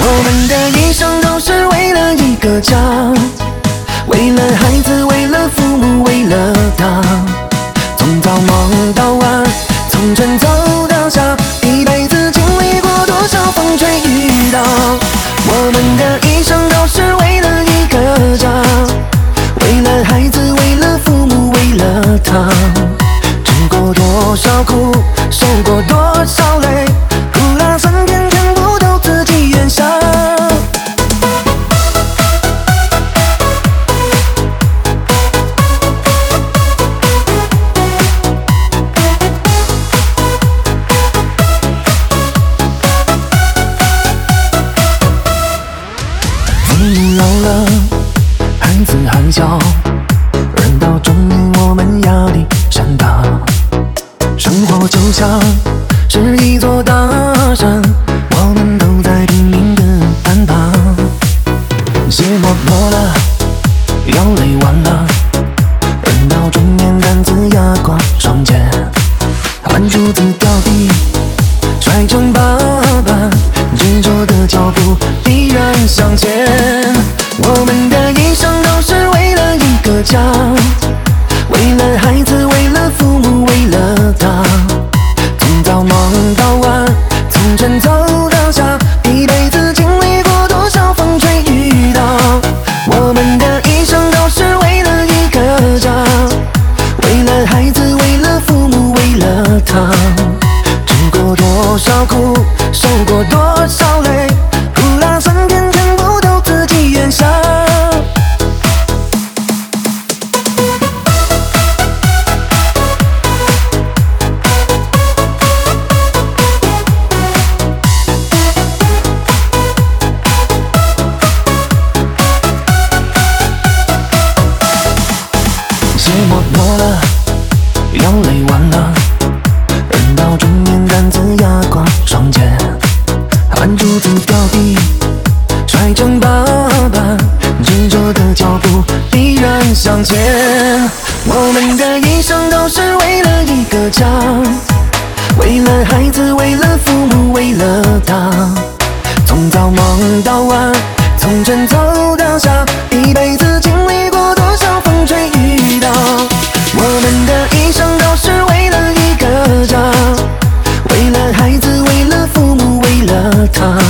我们的一生都是为了一个家，为了孩子，为了父母，为了他。从早忙到晚，从晨走到夏，一辈子经历过多少风吹雨打。我们的一生都是为了一个家，为了孩子，为了父母，为了他。吃过多少苦，受过多少累，苦辣酸甜全部都自己咽下。父母老了，孩子还小，人到中年我们压力山大。生活就像是一座大山，我们都在拼命地攀爬。鞋磨破了，腰累弯了，人到中年担子压垮双肩，汗珠子掉地，摔成疤疤，执着的脚步依然向前。我们的一生都是为了一个家，为了孩子，为了父母，为了他。从早忙到晚，从晨走到夏，一辈子经历过多少风吹雨打。我们的一生都是为了一个家，为了孩子，为了父母，为了他。吃过多少苦，受过多少累，苦辣酸甜全部都自己咽下。鞋磨破了，腰累弯了，人到中年担子压垮双肩，汗珠子掉地，摔成疤疤，执着的脚步依然向前。我们的一生都是为了一个家，为了孩子，为了父母，为了他。从早忙到晚，从晨走到夏，一辈子经历过多少风吹雨打。我们的一生都是为了一个家，为了孩子，为了父母，为了他。